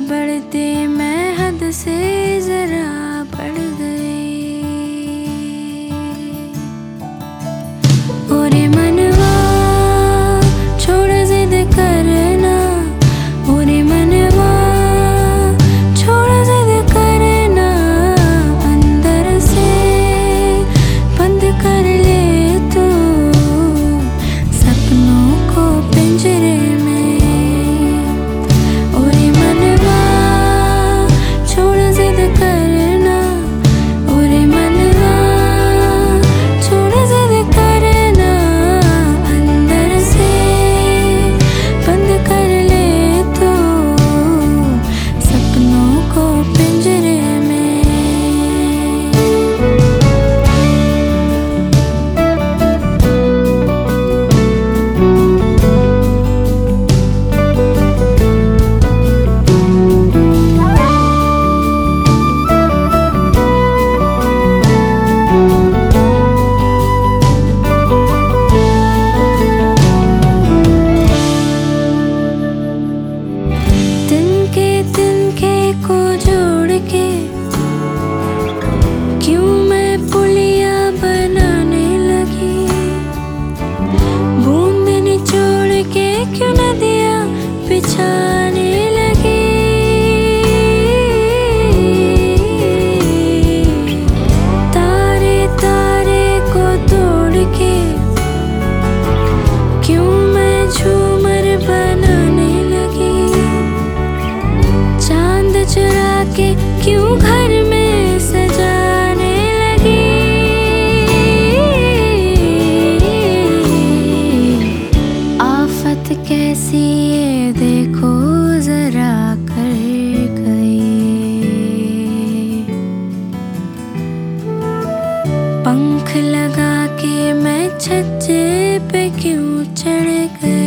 बढ़ते मैं हद से जरा बढ़ गई। ओरे मनवा छोड़ जिद करना, ओरे मनवा छोड़ जिद करना, अंदर से बंद कर ले तू सपनों को पिंजरे में। ओरे मनवा छोड़ जिद करना, ओरे मनवा छोड़ जिद करना, अंदर से बंद कर ले तू सपनों को पिंजरे में। तिनके को जोड़ के क्यों मैं पुलिया बनाने लगी, बूंद निचोड़ के क्यों नदियाँ बिछाने लगी। तारे तारे को तोड़ के क्यों मैं झूमर बनाने लगी, चांद चुरा के क्यों घर में सजाने लगी। आफत कैसी ये देखो जरा कर गई, पंख लगा के मैं छज्जे पे क्यों चढ़ गई।